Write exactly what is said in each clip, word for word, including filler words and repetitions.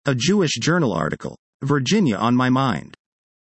A Jewish Journal article. Virginia on my mind.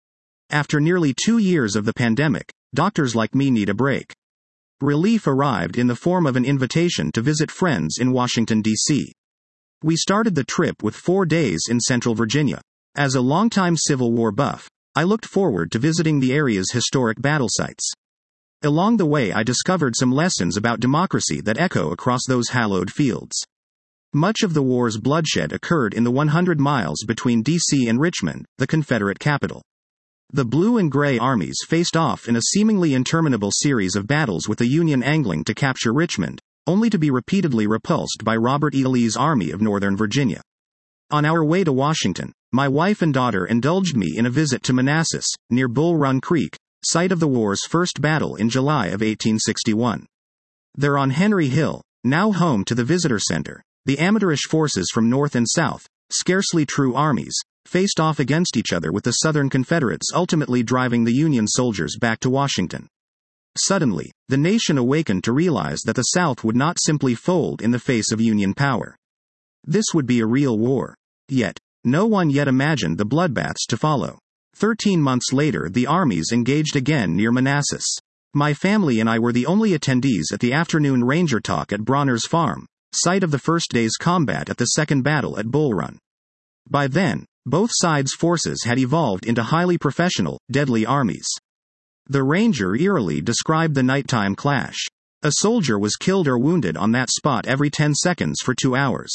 After nearly two years of the pandemic, doctors like me need a break. Relief arrived in the form of an invitation to visit friends in Washington, D C We started the trip with four days in Central Virginia. As a longtime Civil War buff, I looked forward to visiting the area's historic battle sites. Along the way, I discovered some lessons about democracy that echo across those hallowed fields. Much of the war's bloodshed occurred in the one hundred miles between D C and Richmond, the Confederate capital. The blue and gray armies faced off in a seemingly interminable series of battles with the Union angling to capture Richmond, only to be repeatedly repulsed by Robert E. Lee's Army of Northern Virginia. On our way to Washington, my wife and daughter indulged me in a visit to Manassas, near Bull Run Creek, site of the war's first battle in July of eighteen sixty-one. There on Henry Hill, now home to the Visitor Center, the amateurish forces from North and South, scarcely true armies, faced off against each other, with the Southern Confederates ultimately driving the Union soldiers back to Washington. Suddenly, the nation awakened to realize that the South would not simply fold in the face of Union power. This would be a real war. Yet, no one yet imagined the bloodbaths to follow. Thirteen months later, the armies engaged again near Manassas. My family and I were the only attendees at the afternoon Ranger talk at Bronner's Farm, site of the first day's combat at the second battle at Bull Run. By then, both sides' forces had evolved into highly professional, deadly armies. The Ranger eerily described the nighttime clash. A soldier was killed or wounded on that spot every ten seconds for two hours.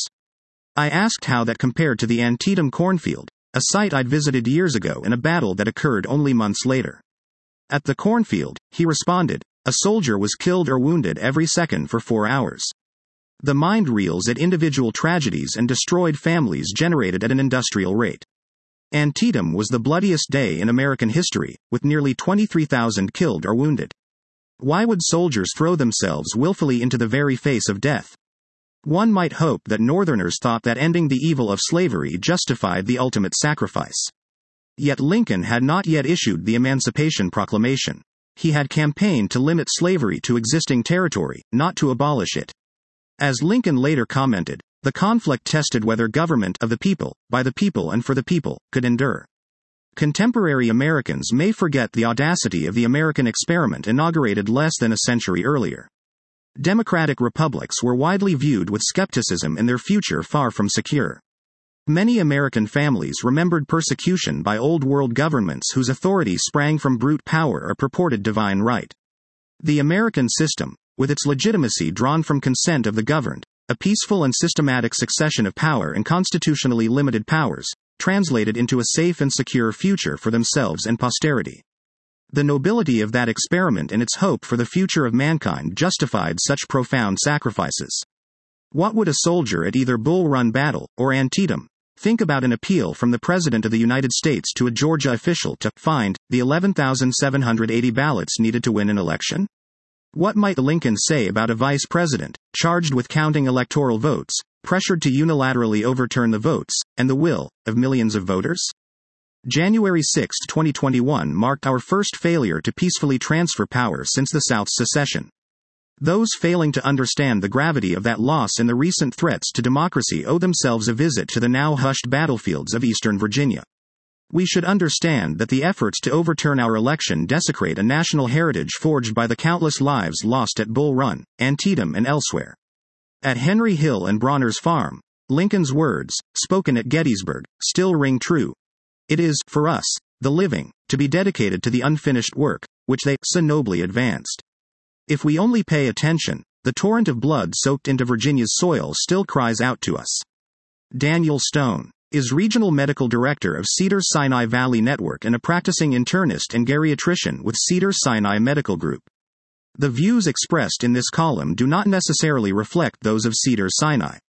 I asked how that compared to the Antietam cornfield, a site I'd visited years ago in a battle that occurred only months later. At the cornfield, he responded, a soldier was killed or wounded every second for four hours. The mind reels at individual tragedies and destroyed families generated at an industrial rate. Antietam was the bloodiest day in American history, with nearly twenty-three thousand killed or wounded. Why would soldiers throw themselves willfully into the very face of death? One might hope that Northerners thought that ending the evil of slavery justified the ultimate sacrifice. Yet Lincoln had not yet issued the Emancipation Proclamation. He had campaigned to limit slavery to existing territory, not to abolish it. As Lincoln later commented, the conflict tested whether government of the people, by the people and for the people, could endure. Contemporary Americans may forget the audacity of the American experiment inaugurated less than a century earlier. Democratic republics were widely viewed with skepticism and their future far from secure. Many American families remembered persecution by Old World governments whose authority sprang from brute power or purported divine right. The American system, with its legitimacy drawn from consent of the governed, a peaceful and systematic succession of power and constitutionally limited powers, translated into a safe and secure future for themselves and posterity. The nobility of that experiment and its hope for the future of mankind justified such profound sacrifices. What would a soldier at either Bull Run battle, or Antietam, think about an appeal from the President of the United States to a Georgia official to find the eleven thousand seven hundred eighty ballots needed to win an election? What might Lincoln say about a vice president, charged with counting electoral votes, pressured to unilaterally overturn the votes, and the will, of millions of voters? January sixth, twenty twenty-one marked our first failure to peacefully transfer power since the South's secession. Those failing to understand the gravity of that loss and the recent threats to democracy owe themselves a visit to the now hushed battlefields of Eastern Virginia. We should understand that the efforts to overturn our election desecrate a national heritage forged by the countless lives lost at Bull Run, Antietam and elsewhere. At Henry Hill and Bronner's Farm, Lincoln's words, spoken at Gettysburg, still ring true. It is, for us, the living, to be dedicated to the unfinished work, which they so nobly advanced. If we only pay attention, the torrent of blood soaked into Virginia's soil still cries out to us. Daniel Stone is Regional Medical Director of Cedars-Sinai Valley Network and a practicing internist and geriatrician with Cedars-Sinai Medical Group. The views expressed in this column do not necessarily reflect those of Cedars-Sinai.